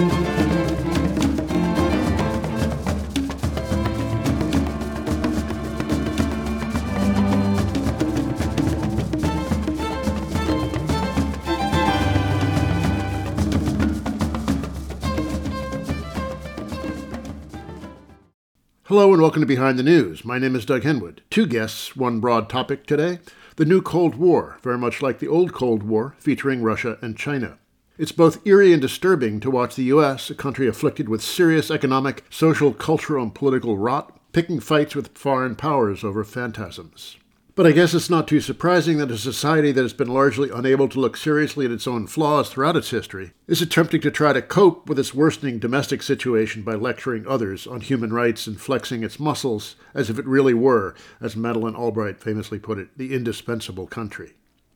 Hello and welcome to Behind the News. My name is Doug Henwood. Two guests, one broad topic today. The new Cold War, very much like the old Cold War, featuring Russia and China. It's both eerie and disturbing to watch the U.S., a country afflicted with serious economic, social, cultural, and political rot, picking fights with foreign powers over phantasms. But I guess it's not too surprising that a society that has been largely unable to look seriously at its own flaws throughout its history is attempting to try to cope with its worsening domestic situation by lecturing others on human rights and flexing its muscles as if it really were, as Madeleine Albright famously put it, the indispensable country.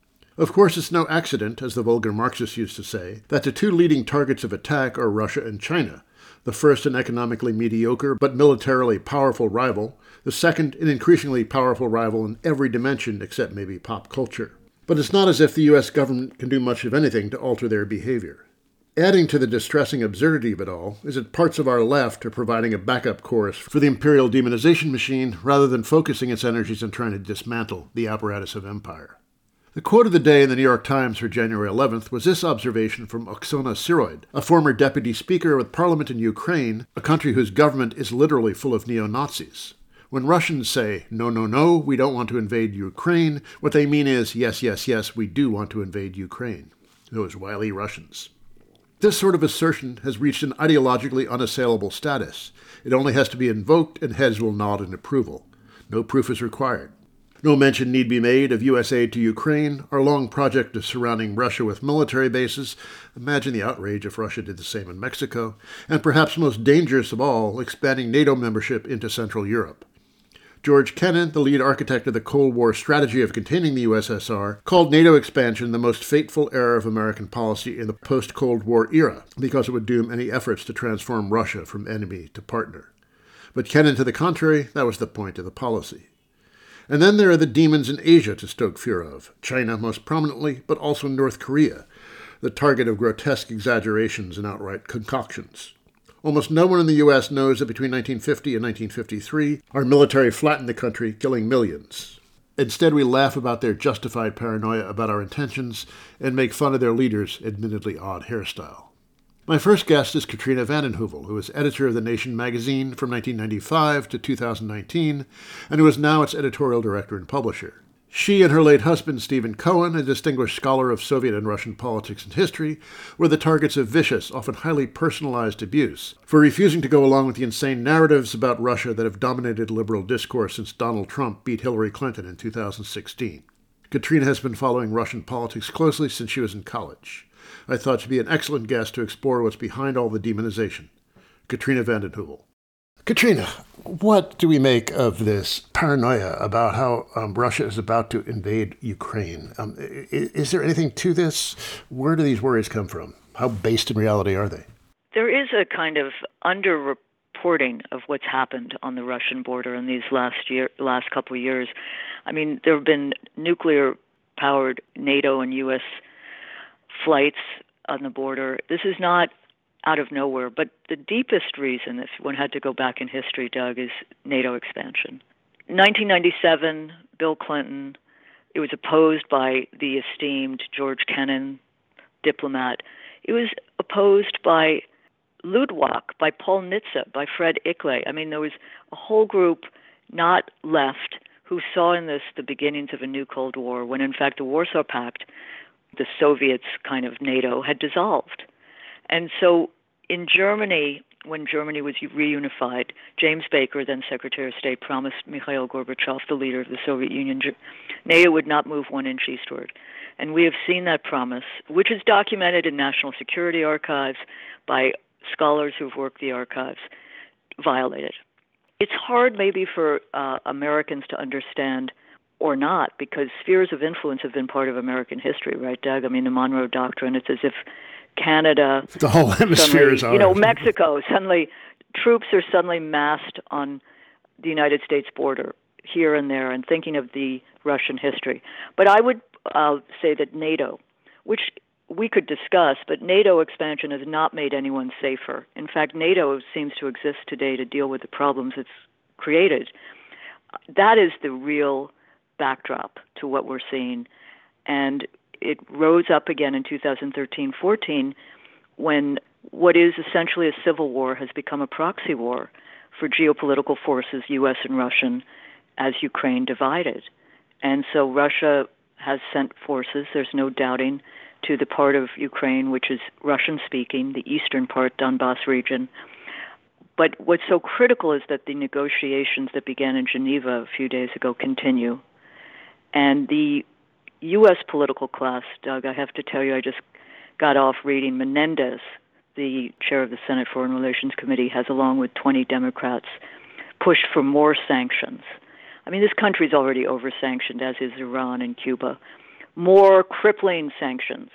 Of course, it's no accident, as the vulgar Marxists used to say, that the two leading targets of attack are Russia and China, the first an economically mediocre but militarily powerful rival, the second an increasingly powerful rival in every dimension except maybe pop culture. But it's not as if the U.S. government can do much of anything to alter their behavior. Adding to the distressing absurdity of it all is that parts of our left are providing a backup chorus for the imperial demonization machine rather than focusing its energies on trying to dismantle the apparatus of empire. The quote of the day in the New York Times for January 11th was this observation from Oksana Siroid, a former deputy speaker with parliament in Ukraine, a country whose government is literally full of neo-Nazis. When Russians say, no, no, no, we don't want to invade Ukraine, what they mean is, yes, yes, yes, we do want to invade Ukraine. Those wily Russians. This sort of assertion has reached an ideologically unassailable status. It only has to be invoked and heads will nod in approval. No proof is required. No mention need be made of U.S. aid to Ukraine, our long project of surrounding Russia with military bases. Imagine the outrage if Russia did the same in Mexico. And perhaps most dangerous of all, expanding NATO membership into Central Europe. George Kennan, the lead architect of the Cold War strategy of containing the USSR, called NATO expansion the most fateful error of American policy in the post-Cold War era, because it would doom any efforts to transform Russia from enemy to partner. But Kennan, to the contrary, that was the point of the policy. And then there are the demons in Asia to stoke fear of, China most prominently, but also North Korea, the target of grotesque exaggerations and outright concoctions. Almost no one in the U.S. knows that between 1950 and 1953, our military flattened the country, killing millions. Instead, we laugh about their justified paranoia about our intentions and make fun of their leaders' admittedly odd hairstyle. My first guest is Katrina vanden Heuvel, who was editor of The Nation magazine from 1995 to 2019, and who is now its editorial director and publisher. She and her late husband, Stephen Cohen, a distinguished scholar of Soviet and Russian politics and history, were the targets of vicious, often highly personalized abuse for refusing to go along with the insane narratives about Russia that have dominated liberal discourse since Donald Trump beat Hillary Clinton in 2016. Katrina has been following Russian politics closely since she was in college. I thought she'd be an excellent guest to explore what's behind all the demonization. Katrina vanden Heuvel. Katrina, what do we make of this paranoia about how Russia is about to invade Ukraine? Is there anything to this? Where do these worries come from? How based in reality are they? There is a kind of underreporting of what's happened on the Russian border in these last couple of years. I mean, there have been nuclear-powered NATO and U.S. flights on the border. This is not out of nowhere, but the deepest reason, if one had to go back in history, Doug, is NATO expansion. 1997, Bill Clinton, it was opposed by the esteemed George Kennan, diplomat. It was opposed by Luttwak, by Paul Nitze, by Fred Ickle. I mean, there was a whole group, not left, who saw in this the beginnings of a new Cold War, when in fact the Warsaw Pact, the Soviets' kind of NATO, had dissolved. And so in Germany, when Germany was reunified, James Baker, then Secretary of State, promised Mikhail Gorbachev, the leader of the Soviet Union, NATO would not move 1 inch eastward. And we have seen that promise, which is documented in national security archives by scholars who've worked the archives, violated. It's hard maybe for Americans to understand or not, because spheres of influence have been part of American history, right, Doug? I mean, the Monroe Doctrine, it's as if Canada, the whole hemisphere is ours. Mexico, troops are suddenly massed on the United States border here and there, and thinking of the Russian history. But I would say that NATO, which we could discuss, but NATO expansion has not made anyone safer. In fact, NATO seems to exist today to deal with the problems it's created. That is the real backdrop to what we're seeing. And it rose up again in 2013-14 when what is essentially a civil war has become a proxy war for geopolitical forces, U.S. and Russian, as Ukraine divided. And so Russia has sent forces, there's no doubting, to the part of Ukraine which is Russian-speaking, the eastern part, Donbas region. But what's so critical is that the negotiations that began in Geneva a few days ago continue. And the U.S. political class, Doug, I have to tell you, I just got off reading Menendez, the chair of the Senate Foreign Relations Committee, has, along with 20 Democrats, pushed for more sanctions. I mean, this country's already over-sanctioned, as is Iran and Cuba. More crippling sanctions.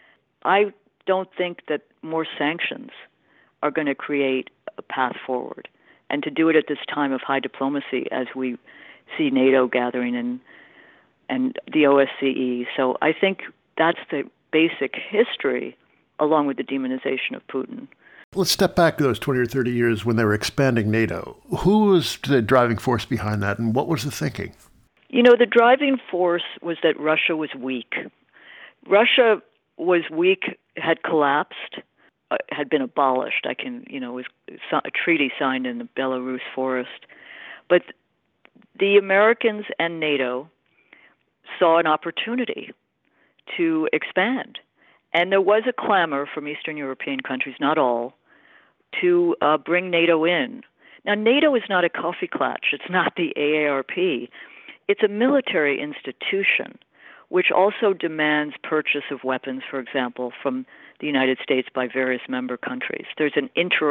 I don't think that more sanctions are going to create a path forward. And to do it at this time of high diplomacy, as we see NATO gathering and the OSCE. So I think that's the basic history, along with the demonization of Putin. Let's step back those 20 or 30 years when they were expanding NATO. Who was the driving force behind that, and what was the thinking? You know, the driving force was that Russia was weak. Russia was weak, had collapsed, had been abolished. Was a treaty signed in the Belarus forest. But the Americans and NATO saw an opportunity to expand. And there was a clamor from Eastern European countries, not all, to bring NATO in. Now, NATO is not a coffee clutch. It's not the AARP. It's a military institution, which also demands purchase of weapons, for example, from the United States by various member countries. There's an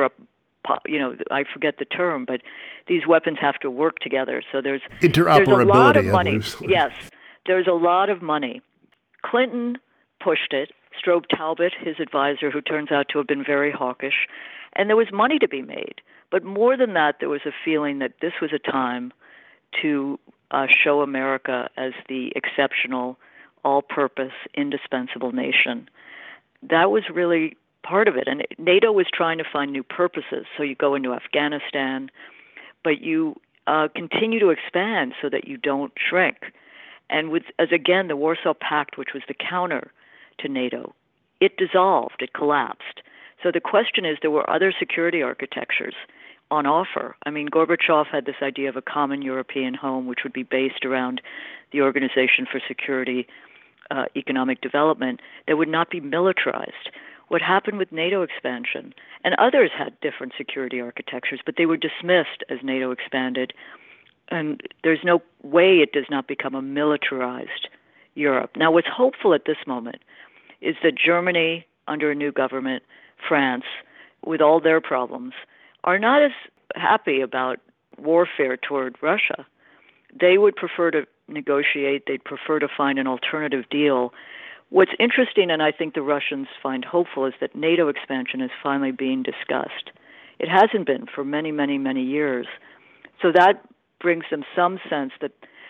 I forget the term, but these weapons have to work together. So there's interoperability. A lot of money. Yes, there's a lot of money. Clinton pushed it. Strobe Talbot, his advisor, who turns out to have been very hawkish, and there was money to be made. But more than that, there was a feeling that this was a time to show America as the exceptional, all-purpose, indispensable nation. That was really part of it. And NATO was trying to find new purposes. So you go into Afghanistan, but you continue to expand so that you don't shrink. And as again, the Warsaw Pact, which was the counter to NATO, it dissolved, it collapsed. So the question is, there were other security architectures on offer. I mean, Gorbachev had this idea of a common European home, which would be based around the Organization for Security, Economic Development, that would not be militarized. What happened with NATO expansion, and others had different security architectures, but they were dismissed as NATO expanded. And there's no way it does not become a militarized Europe. Now, what's hopeful at this moment is that Germany, under a new government, France, with all their problems, are not as happy about warfare toward Russia. They would prefer to negotiate. They'd prefer to find an alternative deal. What's interesting, and I think the Russians find hopeful, is that NATO expansion is finally being discussed. It hasn't been for many, many, many years. So that brings them some sense that,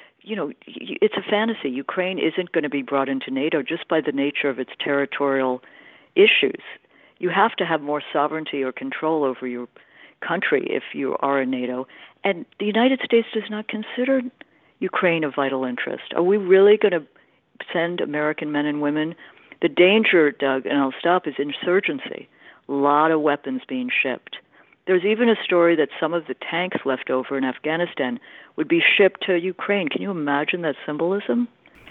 it's a fantasy. Ukraine isn't going to be brought into NATO just by the nature of its territorial issues. You have to have more sovereignty or control over your country if you are in NATO. And the United States does not consider Ukraine of vital interest. Are we really going to send American men and women? The danger, Doug, and I'll stop, is insurgency. A lot of weapons being shipped. There's even a story that some of the tanks left over in Afghanistan would be shipped to Ukraine. Can you imagine that symbolism?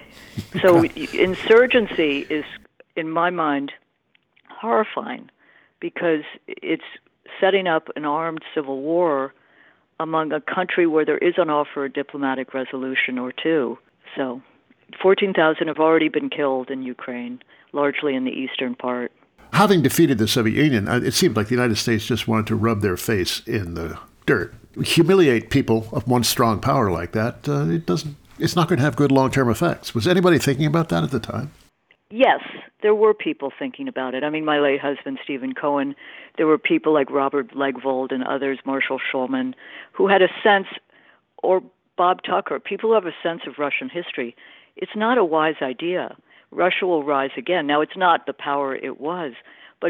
So insurgency is, in my mind, horrifying because it's setting up an armed civil war among a country where there is on offer a diplomatic resolution or two. So 14,000 have already been killed in Ukraine, largely in the eastern part. Having defeated the Soviet Union, it seemed like the United States just wanted to rub their face in the dirt. Humiliate people of one strong power like that, it's not going to have good long-term effects. Was anybody thinking about that at the time? Yes, there were people thinking about it. I mean, my late husband, Stephen Cohen, there were people like Robert Legvold and others, Marshall Schulman, who had a sense, or Bob Tucker, people who have a sense of Russian history. It's not a wise idea. Russia will rise again. Now, it's not the power it was, but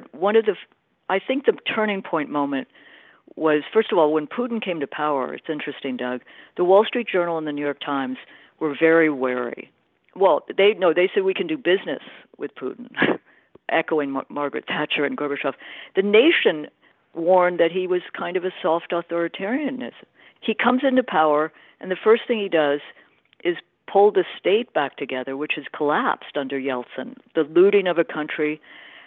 I think the turning point moment was, first of all, when Putin came to power. It's interesting, Doug. The Wall Street Journal and the New York Times were very wary. Well, they said we can do business with Putin, echoing Margaret Thatcher and Gorbachev. The Nation warned that he was kind of a soft authoritarianism. He comes into power, and the first thing he does is pull the state back together, which has collapsed under Yeltsin. The looting of a country,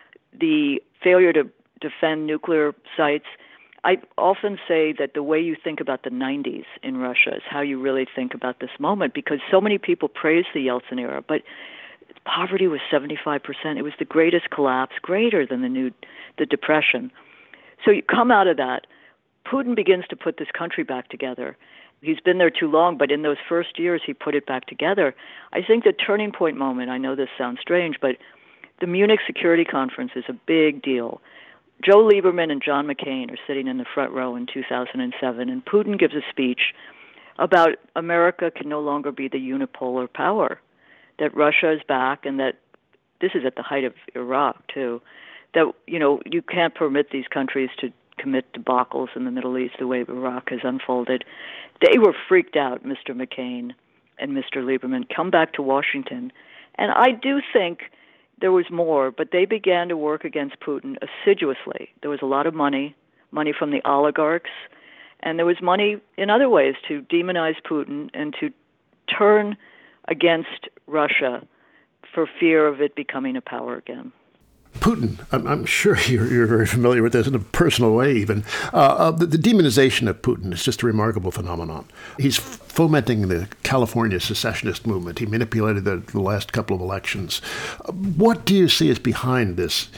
the failure to defend nuclear sites. I often say that the way you think about the 90s in Russia is how you really think about this moment, because so many people praise the Yeltsin era, but poverty was 75%. It was the greatest collapse, greater than the Depression. So you come out of that. Putin begins to put this country back together. He's been there too long, but in those first years, he put it back together. I think the turning point moment, I know this sounds strange, but the Munich Security Conference is a big deal. Joe Lieberman and John McCain are sitting in the front row in 2007, and Putin gives a speech about America can no longer be the unipolar power, that Russia is back, and that this is at the height of Iraq, too, that, you can't permit these countries to commit debacles in the Middle East the way Iraq has unfolded. They were freaked out, Mr. McCain and Mr. Lieberman. Come back to Washington. And I do think there was more, but they began to work against Putin assiduously. There was a lot of money from the oligarchs, and there was money in other ways to demonize Putin and to turn against Russia for fear of it becoming a power again. Putin, I'm sure you're very familiar with this in a personal way even. The demonization of Putin is just a remarkable phenomenon. He's fomenting the California secessionist movement. He manipulated the last couple of elections. What do you see as behind this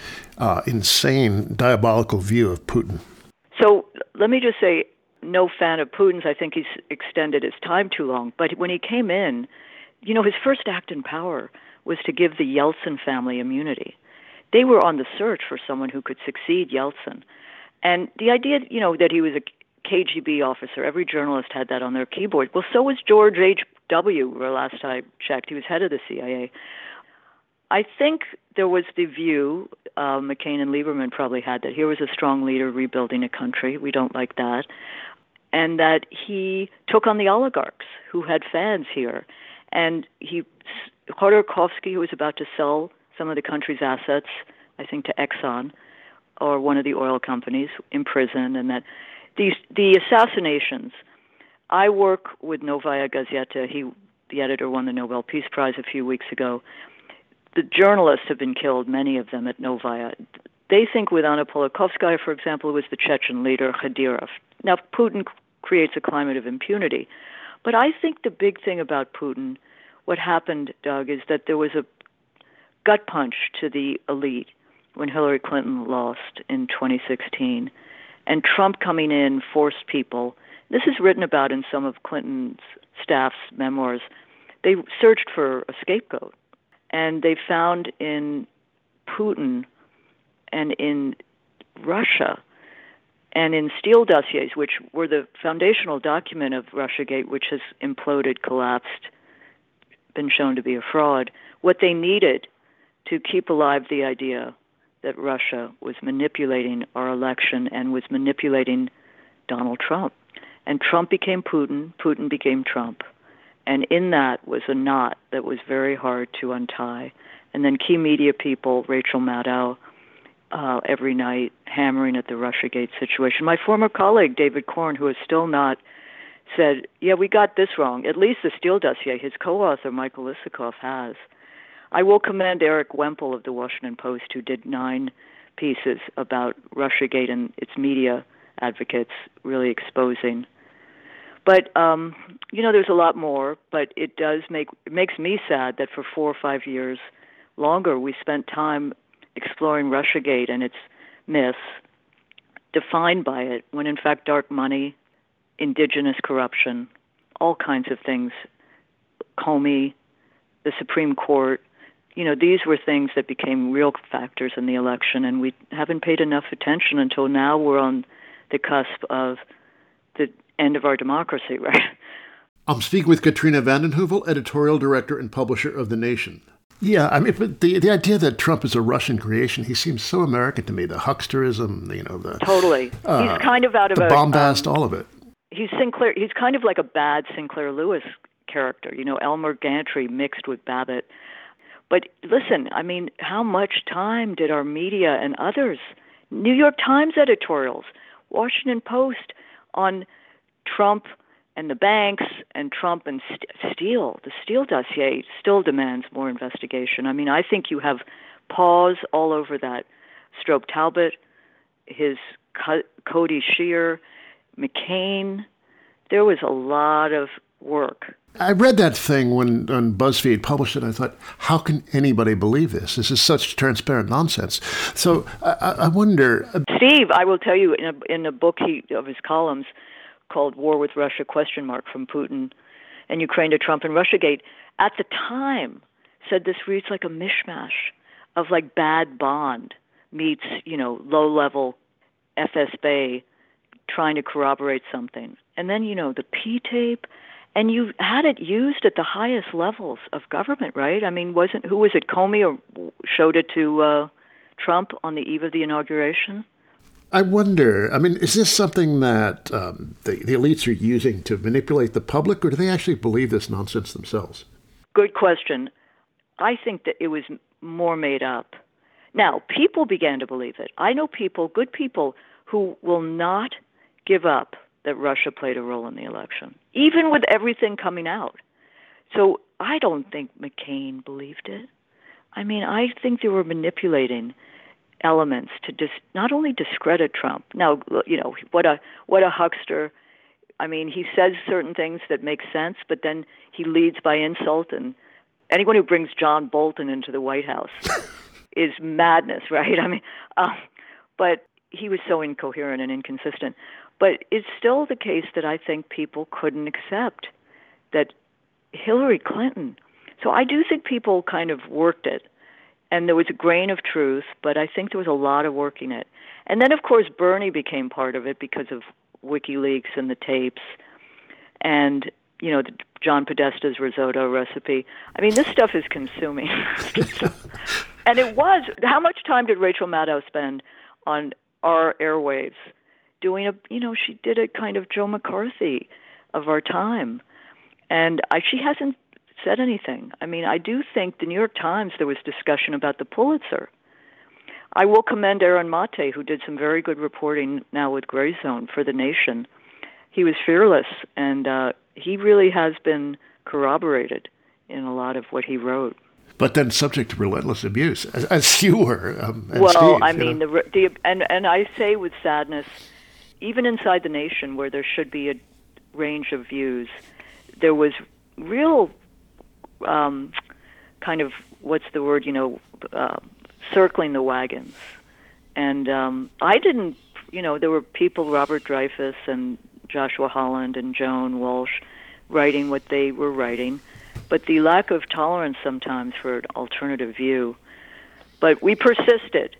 insane, diabolical view of Putin? So let me just say, no fan of Putin's. I think he's extended his time too long. But when he came in, his first act in power was to give the Yeltsin family immunity. They were on the search for someone who could succeed Yeltsin. And the idea, that he was a KGB officer, every journalist had that on their keyboard. Well, so was George H.W., last I checked. He was head of the CIA. I think there was the view, McCain and Lieberman probably had, that here was a strong leader rebuilding a country. We don't like that. And that he took on the oligarchs who had fans here. And Khodorkovsky, who was about to sell some of the country's assets, I think to Exxon or one of the oil companies, in prison, and that the assassinations. I work with Novaya Gazeta. The editor won the Nobel Peace Prize a few weeks ago. The journalists have been killed, many of them at Novaya. They think with Anna Politkovskaya, for example, it was the Chechen leader Kadyrov. Now, Putin creates a climate of impunity. But I think the big thing about Putin, what happened, Doug, is that there was a gut punch to the elite when Hillary Clinton lost in 2016. And Trump coming in forced people. This is written about in some of Clinton's staff's memoirs. They searched for a scapegoat. And they found in Putin and in Russia and in Steele dossiers, which were the foundational document of Russiagate, which has imploded, collapsed, been shown to be a fraud, what they needed to keep alive the idea that Russia was manipulating our election and was manipulating Donald Trump. And Trump became Putin, Putin became Trump. And in that was a knot that was very hard to untie. And then key media people, Rachel Maddow, every night hammering at the Russiagate situation. My former colleague, David Korn, who has still not said, yeah, we got this wrong. At least the Steele dossier, his co-author, Michael Isikoff, has. I will commend Eric Wemple of the Washington Post, who did 9 pieces about Russiagate and its media advocates really exposing. But, there's a lot more, but it makes me sad that for 4 or 5 years longer we spent time exploring Russiagate and its myths, defined by it, when in fact dark money, indigenous corruption, all kinds of things, Comey, the Supreme Court, these were things that became real factors in the election, and we haven't paid enough attention until now we're on the cusp of the end of our democracy, right? I'm speaking with Katrina vanden Heuvel, editorial director and publisher of The Nation. Yeah, I mean, but the idea that Trump is a Russian creation, he seems so American to me. The hucksterism, Totally. He's kind of out of the bombast, all of it. He's Sinclair. He's kind of like a bad Sinclair Lewis character. Elmer Gantry mixed with Babbitt. But listen, I mean, how much time did our media and others, New York Times editorials, Washington Post, on Trump and the banks and Trump and Steele? The Steele dossier still demands more investigation. I mean, I think you have paws all over that. Strobe Talbot, his Cody Shear, McCain. There was a lot of work. I read that thing when BuzzFeed published it. I thought, how can anybody believe this? This is such transparent nonsense. So I wonder. Steve, I will tell you, in a book of his columns called War with Russia, ? From Putin and Ukraine to Trump and Russiagate, at the time said this reads like a mishmash of like bad Bond meets, low-level FSB trying to corroborate something. And then, the P-tape. And you had it used at the highest levels of government, right? I mean, who was it, Comey, or showed it to Trump on the eve of the inauguration? I wonder, I mean, is this something that the elites are using to manipulate the public, or do they actually believe this nonsense themselves? Good question. I think that it was more made up. Now, people began to believe it. I know people, good people, who will not give up that Russia played a role in the election, even with everything coming out. So I don't think McCain believed it. I mean, I think they were manipulating elements to not only discredit Trump. Now, what a huckster. I mean, he says certain things that make sense, but then he leads by insult, and anyone who brings John Bolton into the White House is madness, right? I mean, but he was so incoherent and inconsistent. But it's still the case that I think people couldn't accept that Hillary Clinton. So I do think people kind of worked it. And there was a grain of truth, but I think there was a lot of working it. And then, of course, Bernie became part of it because of WikiLeaks and the tapes and, the John Podesta's risotto recipe. I mean, this stuff is consuming. And it was. How much time did Rachel Maddow spend on our airwaves? Doing she did a kind of Joe McCarthy of our time. And she hasn't said anything. I mean, I do think the New York Times, there was discussion about the Pulitzer. I will commend Aaron Mate, who did some very good reporting now with Gray Zone for The Nation. He was fearless, and he really has been corroborated in a lot of what he wrote. But then subject to relentless abuse, as you were. Well, Steve, I mean, and I say with sadness, even inside the nation, where there should be a range of views, there was real kind of, what's the word, circling the wagons. And I didn't, there were people, Robert Dreyfuss and Joshua Holland and Joan Walsh, writing what they were writing. But the lack of tolerance sometimes for an alternative view. But we persisted.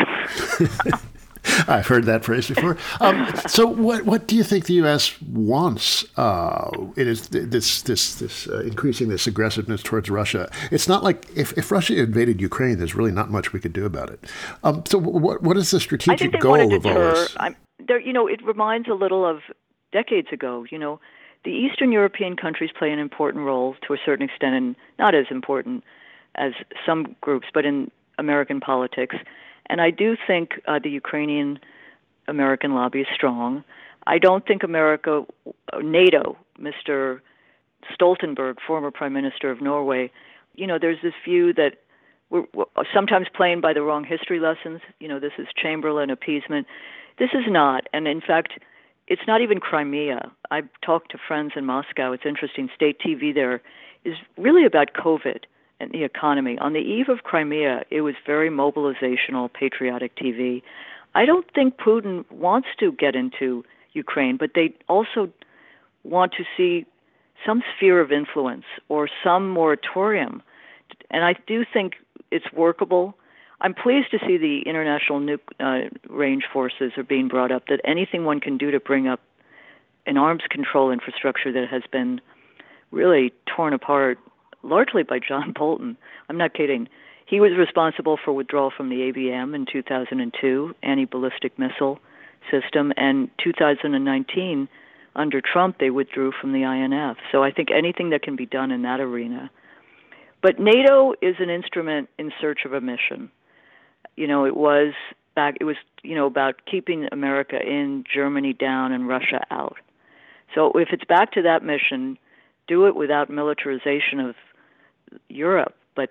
I've heard that phrase before. So, what do you think the U.S. wants? It is this increasing this aggressiveness towards Russia. It's not like if Russia invaded Ukraine, there's really not much we could do about it. So, what is the strategic goal of all this? It reminds a little of decades ago. The Eastern European countries play an important role to a certain extent, and not as important as some groups, but in American politics. And I do think the Ukrainian-American lobby is strong. I don't think NATO, Mr. Stoltenberg, former Prime Minister of Norway, there's this view that we're sometimes playing by the wrong history lessons. This is Chamberlain appeasement. This is not. And in fact, it's not even Crimea. I've talked to friends in Moscow. It's interesting. State TV there is really about COVID and the economy. On the eve of Crimea, it was very mobilizational, patriotic TV. I don't think Putin wants to get into Ukraine, but they also want to see some sphere of influence or some moratorium. And I do think it's workable. I'm pleased to see the international range forces are being brought up, that anything one can do to bring up an arms control infrastructure that has been really torn apart largely by John Bolton. I'm not kidding. He was responsible for withdrawal from the ABM in 2002, anti-ballistic missile system, and 2019, under Trump, they withdrew from the INF. So I think anything that can be done in that arena. But NATO is an instrument in search of a mission. It was about keeping America in, Germany down, and Russia out. So if it's back to that mission, do it without militarization of Europe. But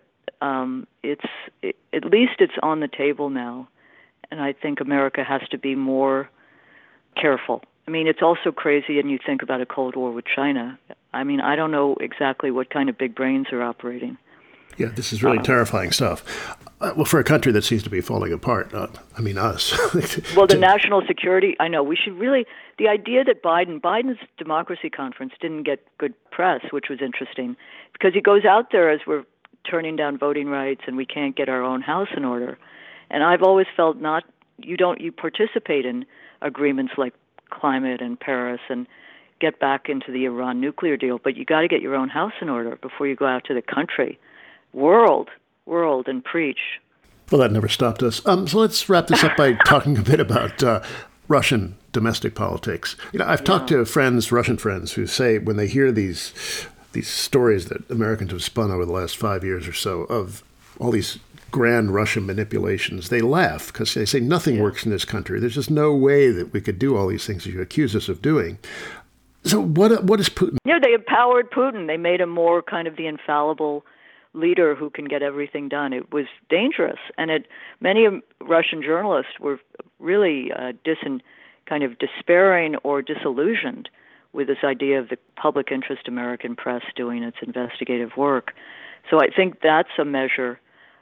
at least it's on the table now, and I think America has to be more careful. I mean, it's also crazy, and you think about a Cold War with China. I mean, I don't know exactly what kind of big brains are operating. Yeah, this is really terrifying stuff. Well, for a country that seems to be falling apart, us. Well, the national security, I know, we should really, the idea that Biden's democracy conference didn't get good press, which was interesting, because he goes out there as we're turning down voting rights and we can't get our own house in order. And I've always felt you participate in agreements like climate and Paris and get back into the Iran nuclear deal, but you got to get your own house in order before you go out to the country. World, and preach. Well, that never stopped us. So let's wrap this up by talking a bit about Russian domestic politics. I've talked to Russian friends, who say when they hear these stories that Americans have spun over the last 5 years or so of all these grand Russian manipulations, they laugh because they say nothing works in this country. There's just no way that we could do all these things that you accuse us of doing. So what is Putin? They empowered Putin. They made him more kind of the infallible leader who can get everything done. It was dangerous, and many Russian journalists were really kind of despairing or disillusioned with this idea of the public interest American press doing its investigative work. So I think that's a measure.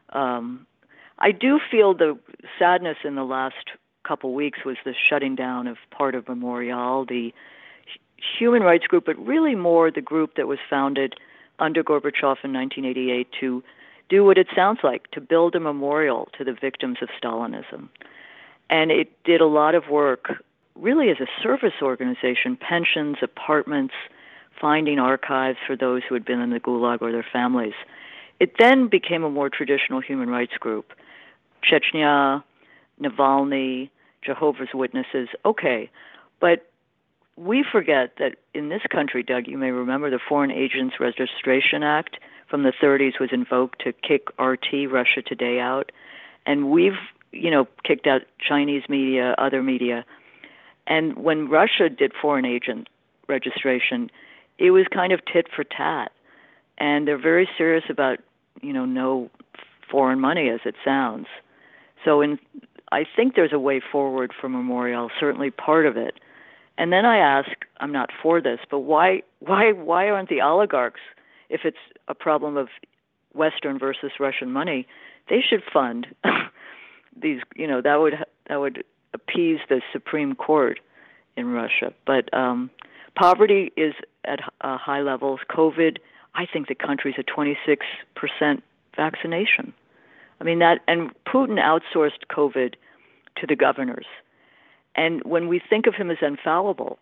I do feel the sadness in the last couple weeks was the shutting down of part of Memorial, the human rights group, but really more the group that was founded under Gorbachev in 1988 to do what it sounds like, to build a memorial to the victims of Stalinism. And it did a lot of work really as a service organization, pensions, apartments, finding archives for those who had been in the Gulag or their families. It then became a more traditional human rights group. Chechnya, Navalny, Jehovah's Witnesses, okay. But we forget that in this country, Doug, you may remember the Foreign Agents Registration Act from the 30s was invoked to kick RT, Russia Today, out. And we've, kicked out Chinese media, other media. And when Russia did foreign agent registration, it was kind of tit for tat. And they're very serious about, no foreign money, as it sounds. So I think there's a way forward for Memorial, certainly part of it. And then I ask, I'm not for this, but why aren't the oligarchs, if it's a problem of Western versus Russian money, they should fund these, that would appease the Supreme Court in Russia. But poverty is at high levels. COVID, I think the country's at 26% vaccination. I mean, and Putin outsourced COVID to the governors. And when we think of him as infallible,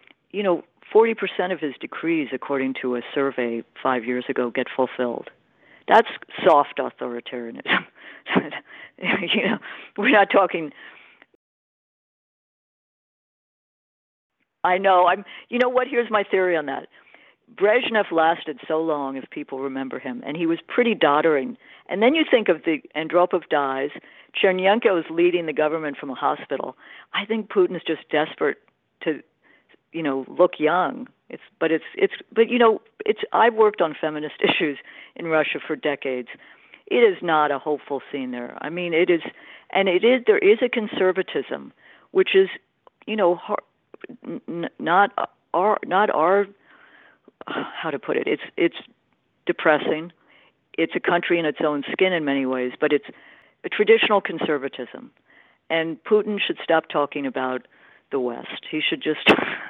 40% of his decrees, according to a survey 5 years ago, get fulfilled. That's soft authoritarianism. We're not talking. I know. You know what? Here's my theory on that. Brezhnev lasted so long, if people remember him, and he was pretty doddering. And then you think of Andropov dies. Chernenko is leading the government from a hospital. I think Putin's just desperate to, look young. I've worked on feminist issues in Russia for decades. It is not a hopeful scene there. I mean, it is, and there is a conservatism, which is, not our, how to put it. It's depressing. It's a country in its own skin in many ways, but it's a traditional conservatism. And Putin should stop talking about the West. He should just,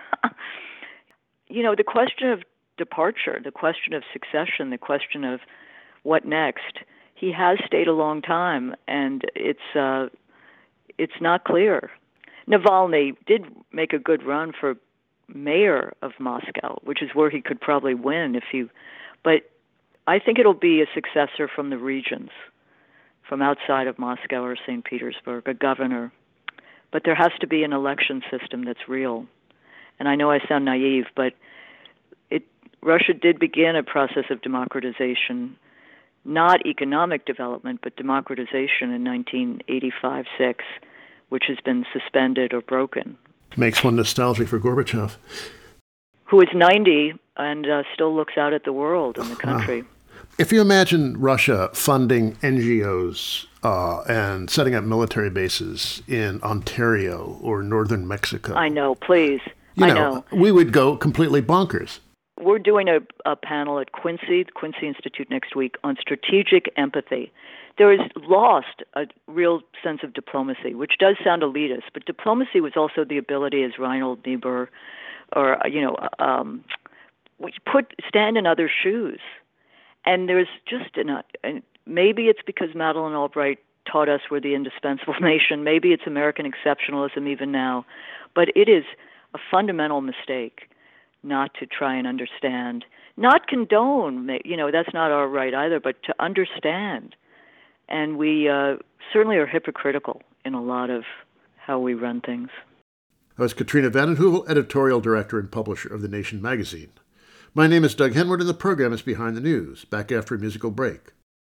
the question of departure, the question of succession, the question of what next. He has stayed a long time, and it's not clear. Navalny did make a good run for mayor of Moscow, which is where he could probably win but I think it'll be a successor from the regions, from outside of Moscow or St. Petersburg, a governor. But there has to be an election system that's real. And I know I sound naive, but Russia did begin a process of democratization, not economic development, but democratization in 1985-6, which has been suspended or broken. Makes one nostalgic for Gorbachev. Who is 90 and still looks out at the world and the country. Wow. If you imagine Russia funding NGOs and setting up military bases in Ontario or northern Mexico. I know, please. I know. We would go completely bonkers. We're doing a panel at Quincy, the Quincy Institute next week, on strategic empathy. There is lost a real sense of diplomacy, which does sound elitist, but diplomacy was also the ability, as Reinhold Niebuhr, or, stand in other shoes. And there's just and maybe it's because Madeleine Albright taught us we're the indispensable nation. Maybe it's American exceptionalism even now. But it is a fundamental mistake not to try and understand, not condone, that's not our right either, but to understand. And we certainly are hypocritical in a lot of how we run things. That was Katrina vanden Heuvel, editorial director and publisher of The Nation magazine. My name is Doug Henwood, and the program is Behind the News, back after a musical break.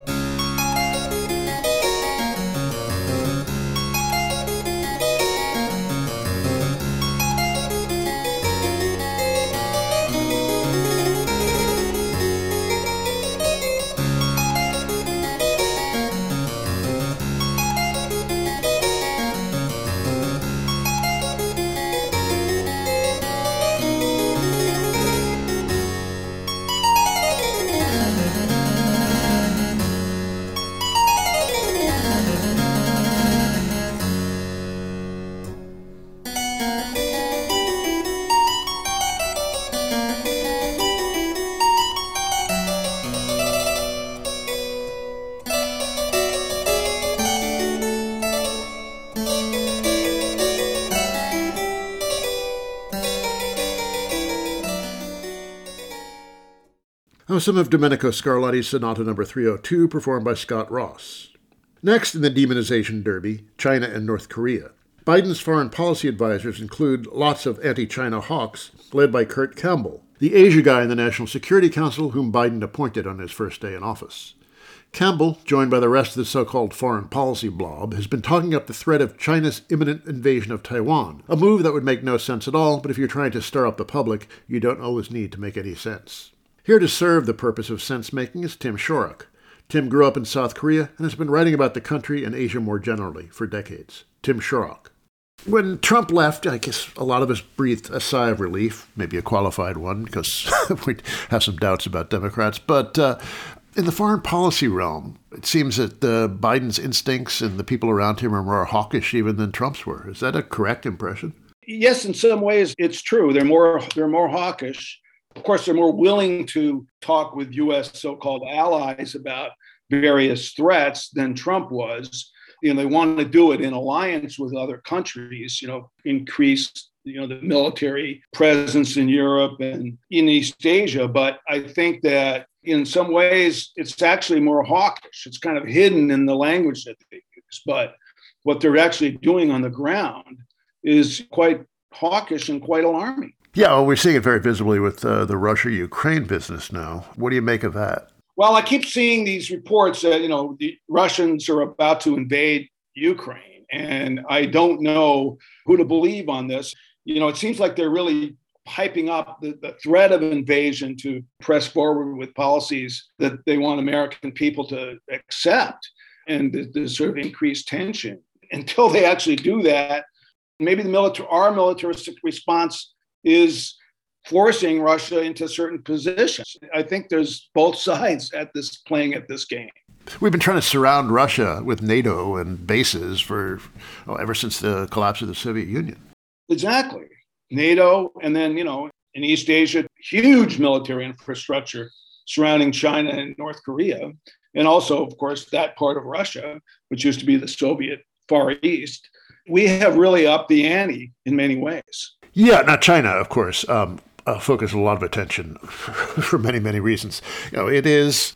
Some of Domenico Scarlatti's Sonata No. 302, performed by Scott Ross. Next in the demonization derby, China and North Korea. Biden's foreign policy advisors include lots of anti-China hawks, led by Kurt Campbell, the Asia guy in the National Security Council whom Biden appointed on his first day in office. Campbell, joined by the rest of the so-called foreign policy blob, has been talking up the threat of China's imminent invasion of Taiwan, a move that would make no sense at all, but if you're trying to stir up the public, you don't always need to make any sense. Here to serve the purpose of sense-making is Tim Shorrock. Tim grew up in South Korea and has been writing about the country and Asia more generally for decades. Tim Shorrock. When Trump left, I guess a lot of us breathed a sigh of relief, maybe a qualified one, because we have some doubts about Democrats. But in the foreign policy realm, it seems that Biden's instincts and the people around him are more hawkish even than Trump's were. Is that a correct impression? Yes, in some ways it's true. They're more hawkish. Of course, they're more willing to talk with U.S. so-called allies about various threats than Trump was. They want to do it in alliance with other countries, increase, the military presence in Europe and in East Asia. But I think that in some ways, it's actually more hawkish. It's kind of hidden in the language that they use. But what they're actually doing on the ground is quite hawkish and quite alarming. Yeah, well, we're seeing it very visibly with the Russia-Ukraine business now. What do you make of that? Well, I keep seeing these reports that, the Russians are about to invade Ukraine, and I don't know who to believe on this. It seems like they're really hyping up the threat of invasion to press forward with policies that they want American people to accept and the sort of increased tension. Until they actually do that, maybe our militaristic response is forcing Russia into certain positions. I think there's both sides playing at this game. We've been trying to surround Russia with NATO and bases ever since the collapse of the Soviet Union. Exactly. NATO, and then, in East Asia, huge military infrastructure surrounding China and North Korea. And also, of course, that part of Russia, which used to be the Soviet Far East. We have really upped the ante in many ways. Yeah, not China, of course, focus a lot of attention for many, many reasons. It is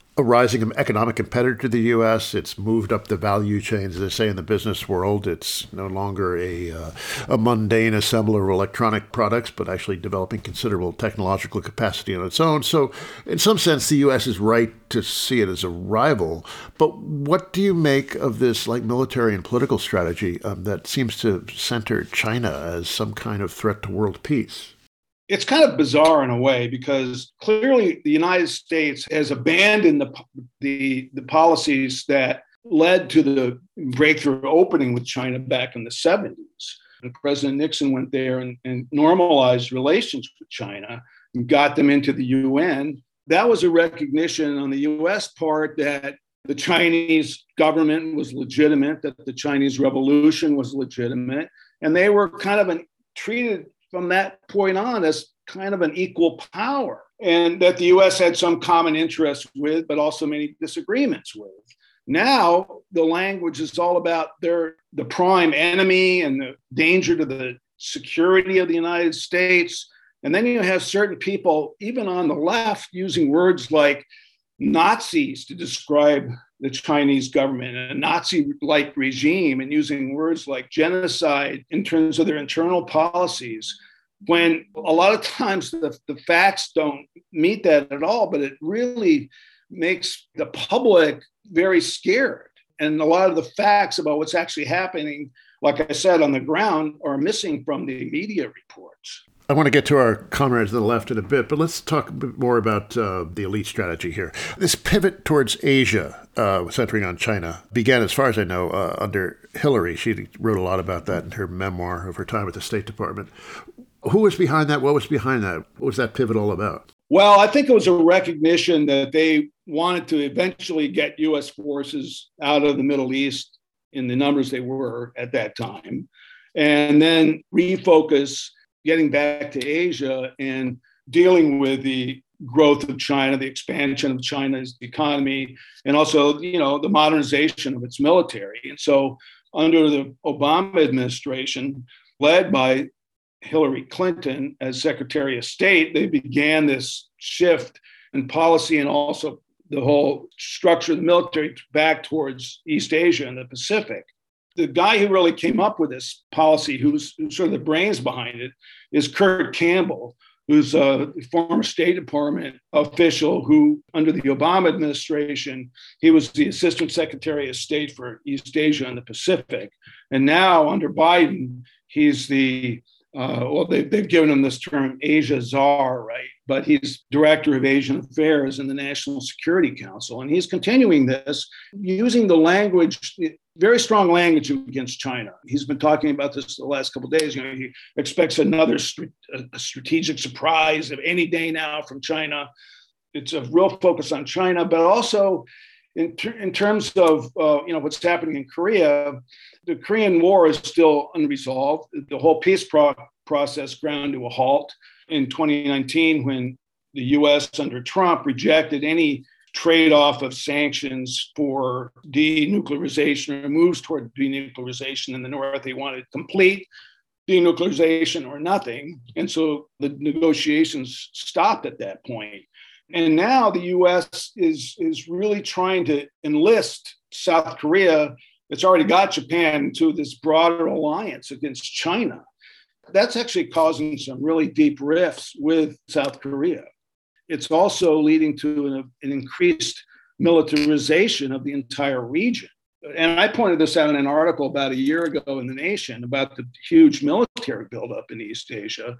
a rising economic competitor to the U.S. It's moved up the value chains, as they say in the business world. It's no longer a mundane assembler of electronic products, but actually developing considerable technological capacity on its own. So in some sense, the U.S. is right to see it as a rival. But what do you make of this military and political strategy that seems to center China as some kind of threat to world peace? It's kind of bizarre in a way because clearly the United States has abandoned the policies that led to the breakthrough opening with China back in the 70s. And President Nixon went there and normalized relations with China and got them into the UN. That was a recognition on the U.S. part that the Chinese government was legitimate, that the Chinese revolution was legitimate, and they were kind of treated from that point on as kind of an equal power, and that the U.S. had some common interests with, but also many disagreements with. Now, the language is all about the prime enemy and the danger to the security of the United States. And then you have certain people, even on the left, using words like Nazis to describe the Chinese government, a Nazi-like regime, and using words like genocide in terms of their internal policies, when a lot of times the facts don't meet that at all, but it really makes the public very scared. And a lot of the facts about what's actually happening, like I said, on the ground are missing from the media reports. I want to get to our comrades to the left in a bit, but let's talk a bit more about the elite strategy here. This pivot towards Asia, centering on China, began, as far as I know, under Hillary. She wrote a lot about that in her memoir of her time at the State Department. Who was behind that? What was behind that? What was that pivot all about? Well, I think it was a recognition that they wanted to eventually get U.S. forces out of the Middle East in the numbers they were at that time, and then refocus getting back to Asia and dealing with the growth of China, the expansion of China's economy, and also, the modernization of its military. And so under the Obama administration, led by Hillary Clinton as Secretary of State, they began this shift in policy and also the whole structure of the military back towards East Asia and the Pacific. The guy who really came up with this policy, who's sort of the brains behind it, is Kurt Campbell, who's a former State Department official who, under the Obama administration, he was the Assistant Secretary of State for East Asia and the Pacific. And now, under Biden, he's they've given him this term Asia czar, right? But he's director of Asian affairs in the National Security Council. And he's continuing this using the language, very strong language against China. He's been talking about this the last couple of days. He expects another strategic surprise of any day now from China. It's a real focus on China, but also in terms of what's happening in Korea. The Korean War is still unresolved. The whole peace process ground to a halt in 2019 when the U.S. under Trump rejected any trade-off of sanctions for denuclearization or moves toward denuclearization in the North. They wanted complete denuclearization or nothing. And so the negotiations stopped at that point. And now the U.S. is really trying to enlist South Korea. It's already got Japan into this broader alliance against China. That's actually causing some really deep rifts with South Korea. It's also leading to an increased militarization of the entire region. And I pointed this out in an article about a year ago in The Nation about the huge military buildup in East Asia.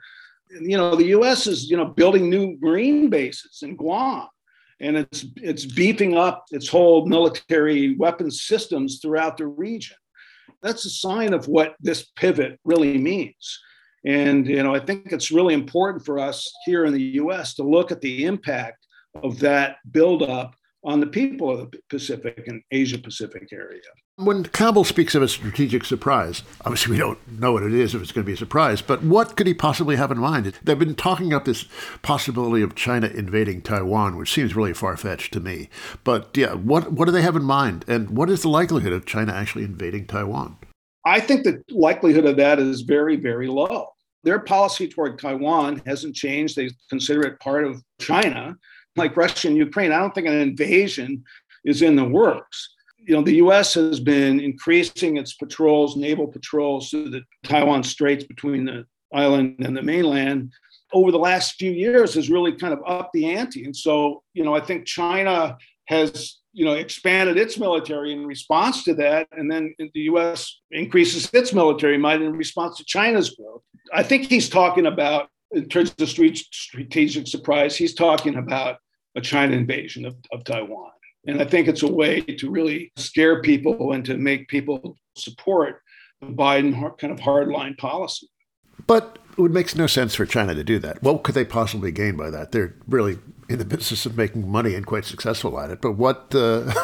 The U.S. is, building new Marine bases in Guam, and it's beefing up its whole military weapons systems throughout the region. That's a sign of what this pivot really means. And, I think it's really important for us here in the U.S. to look at the impact of that buildup on the people of the Pacific and Asia Pacific area. When Campbell speaks of a strategic surprise, obviously we don't know what it is, if it's going to be a surprise, but what could he possibly have in mind? They've been talking up this possibility of China invading Taiwan, which seems really far-fetched to me. But yeah, what do they have in mind? And what is the likelihood of China actually invading Taiwan? I think the likelihood of that is very, very low. Their policy toward Taiwan hasn't changed. They consider it part of China. like Russia and Ukraine, I don't think an invasion is in the works. The U.S. has been increasing its patrols, naval patrols, to the Taiwan Straits between the island and the mainland over the last few years has really kind of upped the ante. And so, I think China has, expanded its military in response to that. And then the U.S. increases its military might in response to China's growth. I think he's talking about, in terms of strategic surprise, he's talking about a China invasion of Taiwan. And I think it's a way to really scare people and to make people support the Biden kind of hardline policy. But it makes no sense for China to do that. What could they possibly gain by that? They're really in the business of making money and quite successful at it. But what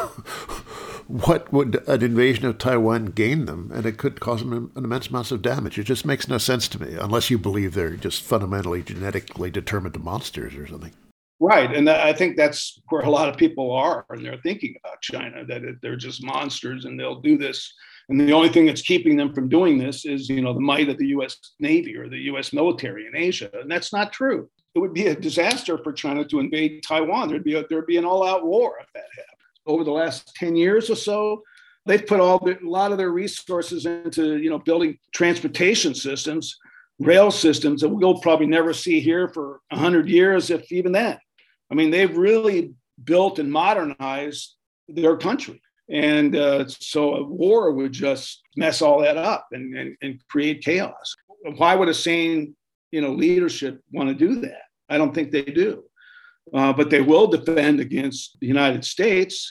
would an invasion of Taiwan gain them? And it could cause them an immense amount of damage. It just makes no sense to me, unless you believe they're just fundamentally genetically determined monsters or something. Right. And I think that's where a lot of people are, and they're thinking about China, that they're just monsters and they'll do this. And the only thing that's keeping them from doing this is, the might of the U.S. Navy or the U.S. military in Asia. And that's not true. It would be a disaster for China to invade Taiwan. There'd be an all-out war if that happened. Over the last 10 years or so, they've put a lot of their resources into, building transportation systems, rail systems that we'll probably never see here for 100 years, if even that. I mean, they've really built and modernized their country. And so a war would just mess all that up and create chaos. Why would a sane, leadership want to do that? I don't think they do. But they will defend against the United States.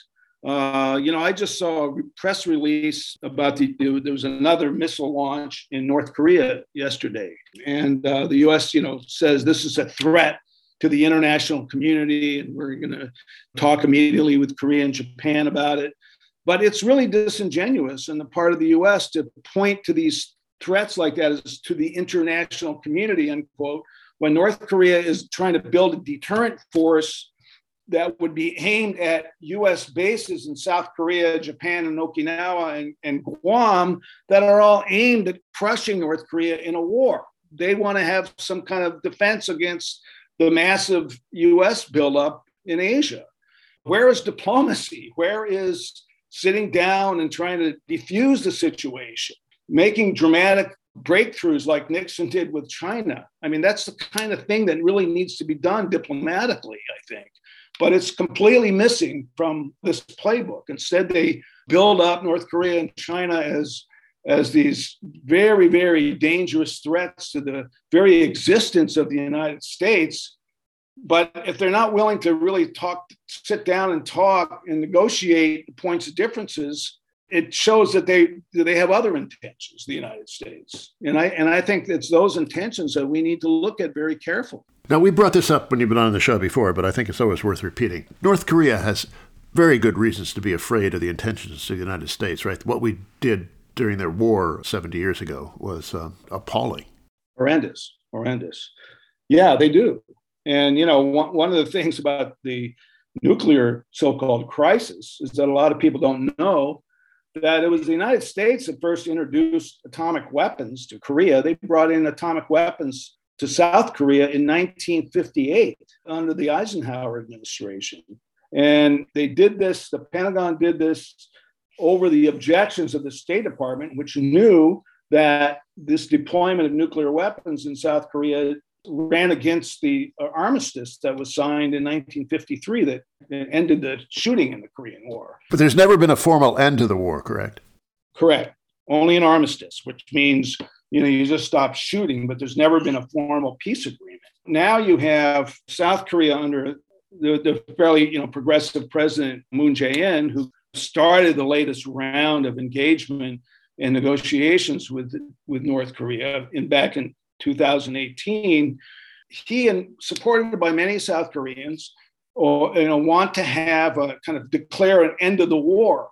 I just saw a press release about there was another missile launch in North Korea yesterday. And the U.S., says this is a threat to the international community, and we're going to talk immediately with Korea and Japan about it. But it's really disingenuous on the part of the U.S. to point to these threats like that as to the international community, unquote, when North Korea is trying to build a deterrent force that would be aimed at U.S. bases in South Korea, Japan, and Okinawa and Guam that are all aimed at crushing North Korea in a war. They want to have some kind of defense against the massive U.S. buildup in Asia. Where is diplomacy? Where is sitting down and trying to defuse the situation, making dramatic breakthroughs like Nixon did with China? I mean, that's the kind of thing that really needs to be done diplomatically, I think. But it's completely missing from this playbook. Instead, they build up North Korea and China as these very, very dangerous threats to the very existence of the United States. But if they're not willing to really sit down and talk and negotiate points of differences, it shows that they have other intentions, the United States. And I think it's those intentions that we need to look at very carefully. Now, we brought this up when you've been on the show before, but I think it's always worth repeating. North Korea has very good reasons to be afraid of the intentions of the United States, right? What we did during their war 70 years ago was appalling. Horrendous. Yeah, they do. And, one of the things about the nuclear so-called crisis is that a lot of people don't know that it was the United States that first introduced atomic weapons to Korea. They brought in atomic weapons to South Korea in 1958 under the Eisenhower administration. And they did this, the Pentagon did this over the objections of the State Department, which knew that this deployment of nuclear weapons in South Korea ran against the armistice that was signed in 1953 that ended the shooting in the Korean War. But there's never been a formal end to the war, correct? Correct. Only an armistice, which means, you just stop shooting, but there's never been a formal peace agreement. Now you have South Korea under the fairly, progressive President Moon Jae-in, who started the latest round of engagement and negotiations with North Korea back in 2018. He, and supported by many South Koreans, want to have a kind of declare an end of the war,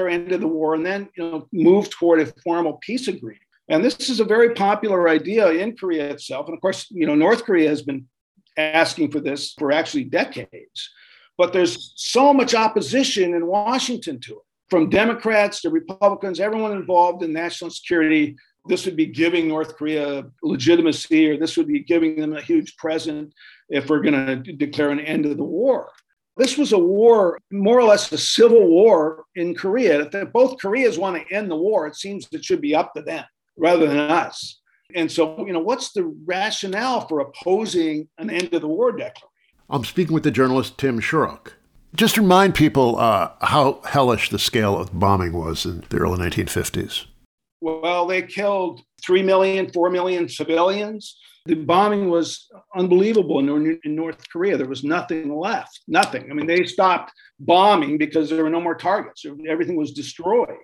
and then move toward a formal peace agreement. And this is a very popular idea in Korea itself. And of course, North Korea has been asking for this for actually decades. But there's so much opposition in Washington to it, from Democrats to Republicans, everyone involved in national security this would be giving North Korea legitimacy, or this would be giving them a huge present if we're going to declare an end to the war. This was a war, more or less a civil war in Korea. If both Koreas want to end the war, it seems it should be up to them rather than us. And so, what's the rationale for opposing an end to the war declaration? I'm speaking with the journalist Tim Shorrock. Just remind people how hellish the scale of bombing was in the early 1950s. Well, they killed 3 million, 4 million civilians. The bombing was unbelievable in North Korea. There was nothing left, nothing. I mean, they stopped bombing because there were no more targets. Everything was destroyed.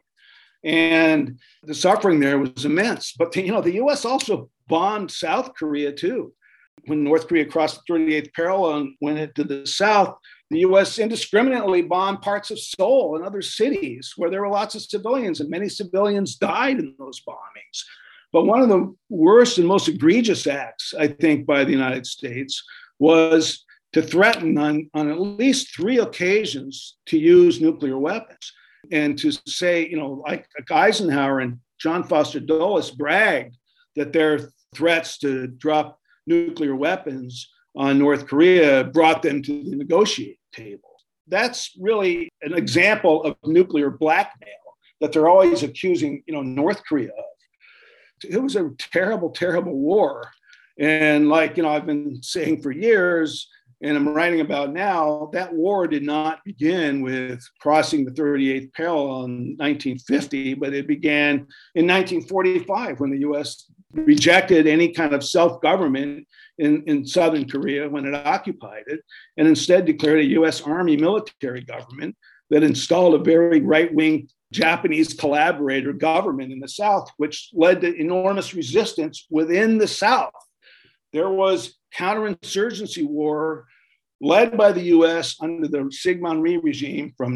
And the suffering there was immense. But, the U.S. also bombed South Korea, too. When North Korea crossed the 38th parallel and went into the south, the U.S. indiscriminately bombed parts of Seoul and other cities where there were lots of civilians, and many civilians died in those bombings. But one of the worst and most egregious acts, I think, by the United States was to threaten on at least 3 occasions to use nuclear weapons, and to say, like Eisenhower and John Foster Dulles bragged that their threats to drop nuclear weapons on North Korea brought them to the negotiating table. That's really an example of nuclear blackmail that they're always accusing, North Korea of. It was a terrible, terrible war. And I've been saying for years, and I'm writing about now, that war did not begin with crossing the 38th parallel in 1950, but it began in 1945 when the U.S. rejected any kind of self-government in Southern Korea when it occupied it, and instead declared a U.S. Army military government that installed a very right-wing Japanese collaborator government in the South, which led to enormous resistance within the South. There was counterinsurgency war led by the U.S. under the Syngman Rhee regime from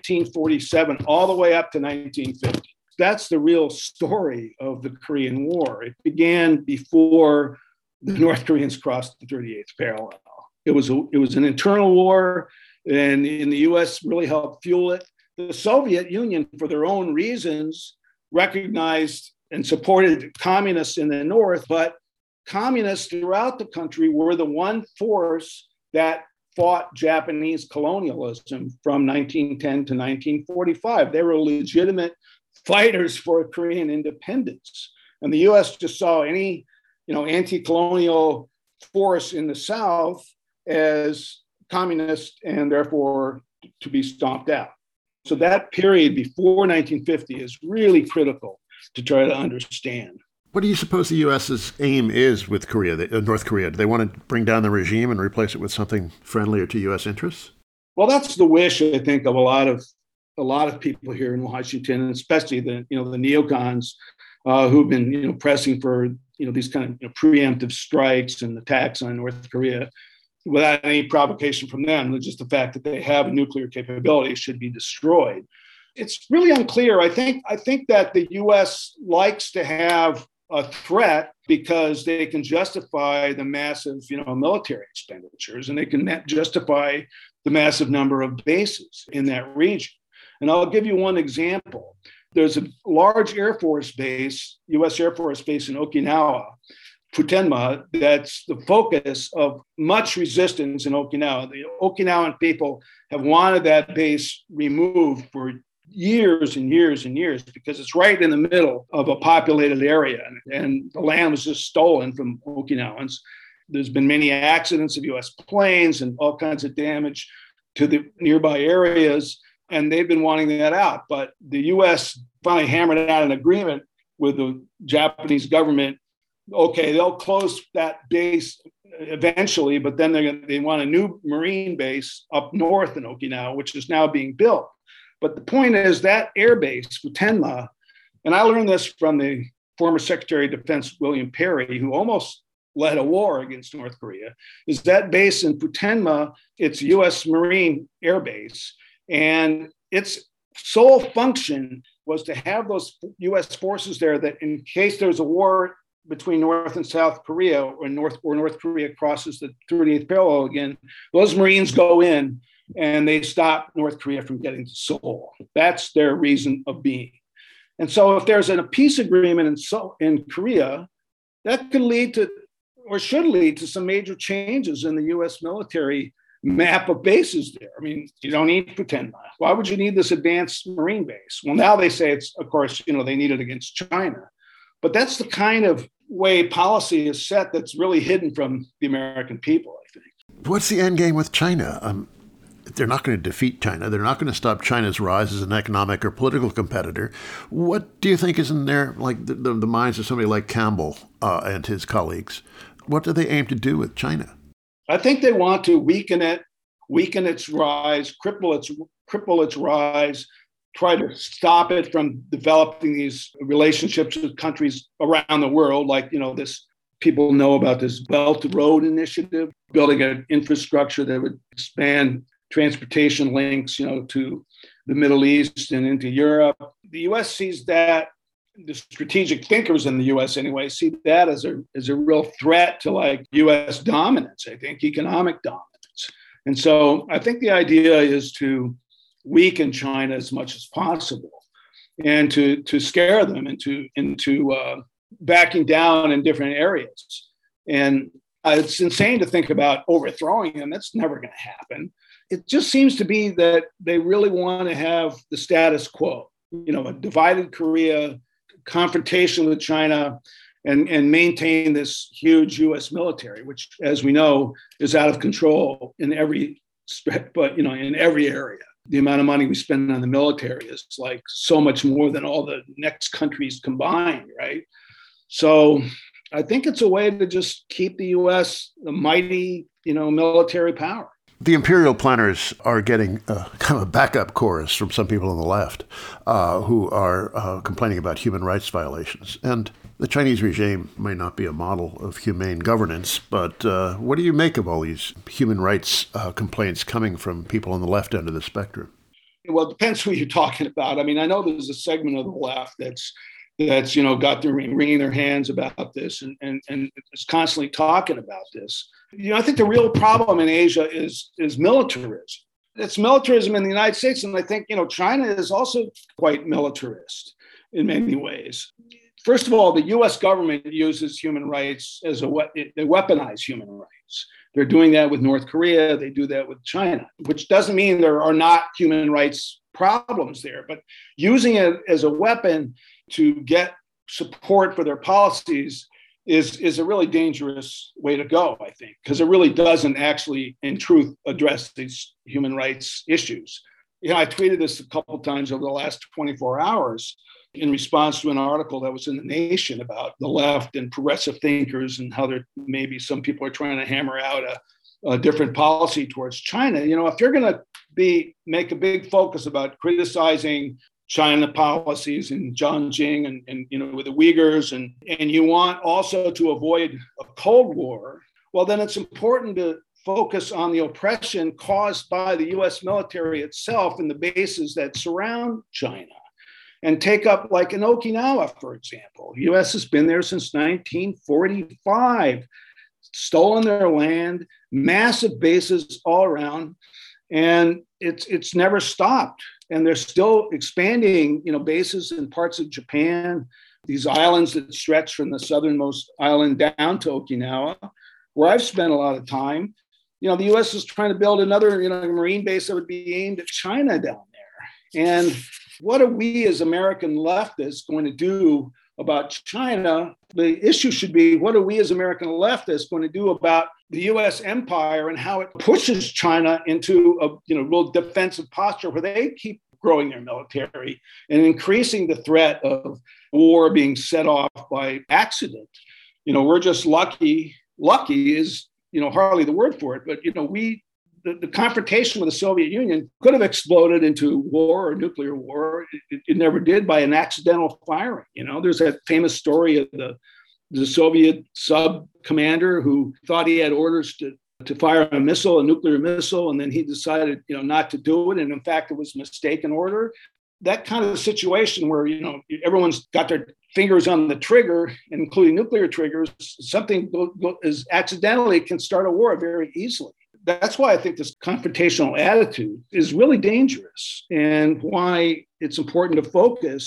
1947 all the way up to 1950. That's the real story of the Korean War. It began before the North Koreans crossed the 38th parallel. It was an internal war, and the U.S. really helped fuel it. The Soviet Union, for their own reasons, recognized and supported communists in the North, but communists throughout the country were the one force that fought Japanese colonialism from 1910 to 1945. They were legitimate fighters for Korean independence. And the U.S. just saw any, anti-colonial force in the South as communist and therefore to be stomped out. So that period before 1950 is really critical to try to understand. What do you suppose the U.S.'s aim is with North Korea? Do they want to bring down the regime and replace it with something friendlier to U.S. interests? Well, that's the wish, I think, of a lot of people here in Washington, and especially the neocons who've been pressing for these kind of preemptive strikes and attacks on North Korea without any provocation from them. Just the fact that they have a nuclear capability should be destroyed. It's really unclear. I think that the U.S. likes to have a threat because they can justify the massive, military expenditures, and they can justify the massive number of bases in that region. And I'll give you one example. There's a large Air Force base, U.S. Air Force base in Okinawa, Futenma, that's the focus of much resistance in Okinawa. The Okinawan people have wanted that base removed for years and years and years because it's right in the middle of a populated area, and the land was just stolen from Okinawans. There's been many accidents of U.S. planes and all kinds of damage to the nearby areas, and they've been wanting that out. But the U.S. finally hammered out an agreement with the Japanese government. Okay, they'll close that base eventually, but then they want a new Marine base up north in Okinawa, which is now being built. But the point is that air base, Futenma, and I learned this from the former Secretary of Defense, William Perry, who almost led a war against North Korea, is that base in Futenma. It's U.S. Marine Air Base, and its sole function was to have those U.S. forces there that in case there's a war between North and South Korea, or North Korea crosses the 38th parallel again, those Marines go in and they stop North Korea from getting to Seoul. That's their reason of being. And so if there's a peace agreement in Korea, that could lead to, or should lead to, some major changes in the U.S. military map of bases there. I mean, you don't need for 10 miles. Why would you need this advanced Marine base? Well, now they say it's, of course, they need it against China. But that's the kind of way policy is set that's really hidden from the American people, I think. What's the end game with China? They're not going to defeat China. They're not going to stop China's rise as an economic or political competitor. What do you think is in their, like the minds of somebody like Campbell and his colleagues? What do they aim to do with China? I think they want to weaken its rise, cripple its rise, try to stop it from developing these relationships with countries around the world, like, this. People know about this Belt and Road Initiative, building an infrastructure that would expand transportation links, to the Middle East and into Europe. The U.S. sees that, the strategic thinkers in the U.S. anyway, see that as a real threat to, like, U.S. dominance, I think, economic dominance. And so I think the idea is to weaken China as much as possible and to scare them into backing down in different areas. And it's insane to think about overthrowing them. That's never going to happen. It just seems to be that they really want to have the status quo, a divided Korea, confrontation with China, and maintain this huge U.S. military, which, as we know, is out of control in every area. The amount of money we spend on the military is like so much more than all the next countries combined, right? So I think it's a way to just keep the U.S. a mighty, military power. The imperial planners are getting kind of a backup chorus from some people on the left who are complaining about human rights violations. And the Chinese regime may not be a model of humane governance, but what do you make of all these human rights complaints coming from people on the left end of the spectrum? Well, it depends who you're talking about. I mean, I know there's a segment of the left that's got their wringing their hands about this and is constantly talking about this. I think the real problem in Asia is militarism. It's militarism in the United States, and I think China is also quite militarist in many ways. First of all, the U.S. government uses human rights as they weaponize human rights. They're doing that with North Korea. They do that with China, which doesn't mean there are not human rights problems there, but using it as a weapon to get support for their policies is a really dangerous way to go, I think, because it really doesn't actually, in truth, address these human rights issues. I tweeted this a couple of times over the last 24 hours in response to an article that was in The Nation about the left and progressive thinkers and how there maybe some people are trying to hammer out a different policy towards China. If you're going to make a big focus about criticizing China policies in Zhejiang and with the Uyghurs, and you want also to avoid a Cold War, well, then it's important to focus on the oppression caused by the U.S. military itself and the bases that surround China. And take up, like in Okinawa, for example. The U.S. has been there since 1945, stolen their land, massive bases all around, and it's never stopped. And they're still expanding, bases in parts of Japan, these islands that stretch from the southernmost island down to Okinawa, where I've spent a lot of time. The U.S. is trying to build another, Marine base that would be aimed at China down there. And what are we as American leftists going to do about China? The issue should be, what are we as American leftists going to do about the U.S. empire and how it pushes China into a real defensive posture where they keep growing their military and increasing the threat of war being set off by accident. We're just lucky. Lucky is, hardly the word for it, but, the confrontation with the Soviet Union could have exploded into war or nuclear war. It never did, by an accidental firing. There's that famous story of the Soviet sub commander who thought he had orders to fire a nuclear missile, and then he decided, not to do it. And in fact, it was a mistaken order. That kind of situation where, everyone's got their fingers on the trigger, including nuclear triggers, something is accidentally can start a war very easily. That's why I think this confrontational attitude is really dangerous, and why it's important to focus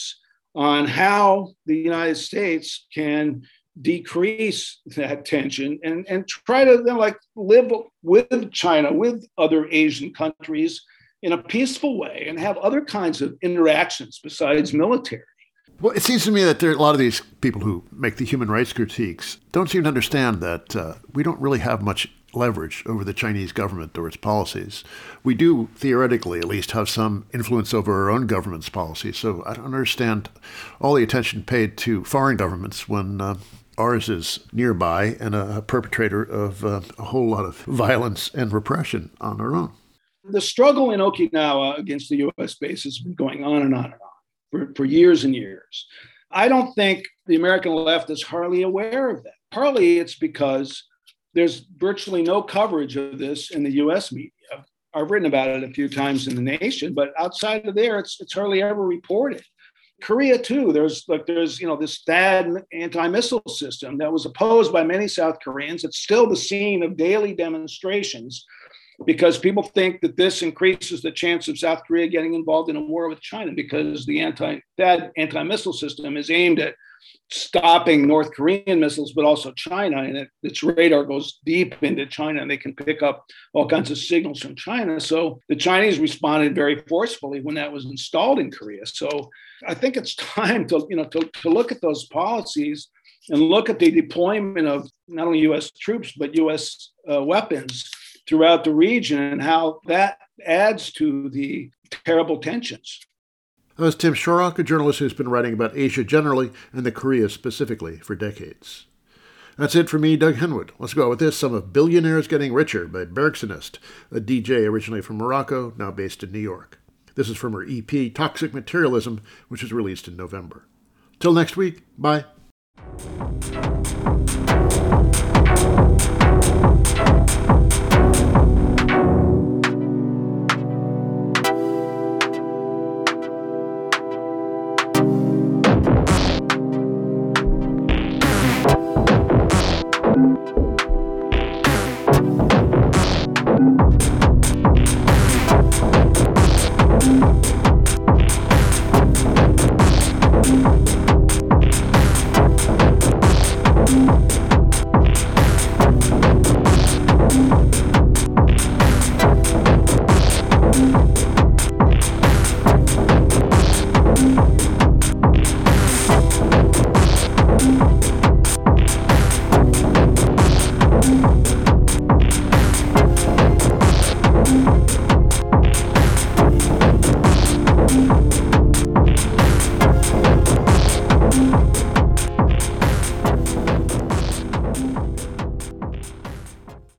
on how the United States can decrease that tension and try to live with China, with other Asian countries in a peaceful way and have other kinds of interactions besides military. Well, it seems to me that there are a lot of these people who make the human rights critiques don't seem to understand that we don't really have much leverage over the Chinese government or its policies. We do, theoretically at least, have some influence over our own government's policies. So I don't understand all the attention paid to foreign governments when ours is nearby and a perpetrator of a whole lot of violence and repression on our own. The struggle in Okinawa against the U.S. base has been going on and on and on for years and years. I don't think the American left is hardly aware of that. Partly it's because there's virtually no coverage of this in the U.S. media. I've written about it a few times in The Nation, but outside of there, it's hardly ever reported. Korea, too, there's this THAAD anti-missile system that was opposed by many South Koreans. It's still the scene of daily demonstrations because people think that this increases the chance of South Korea getting involved in a war with China because the THAAD anti-missile system is aimed at stopping North Korean missiles, but also China. And its radar goes deep into China and they can pick up all kinds of signals from China. So the Chinese responded very forcefully when that was installed in Korea. So I think it's time to look at those policies and look at the deployment of not only U.S. troops, but U.S. Weapons throughout the region and how that adds to the terrible tensions. That was Tim Shorrock, a journalist who's been writing about Asia generally and the Korea specifically for decades. That's it for me, Doug Henwood. Let's go out with this, Some of Billionaires Getting Richer by Bergsonist, a DJ originally from Morocco, now based in New York. This is from her EP, Toxic Materialism, which was released in November. Till next week, bye.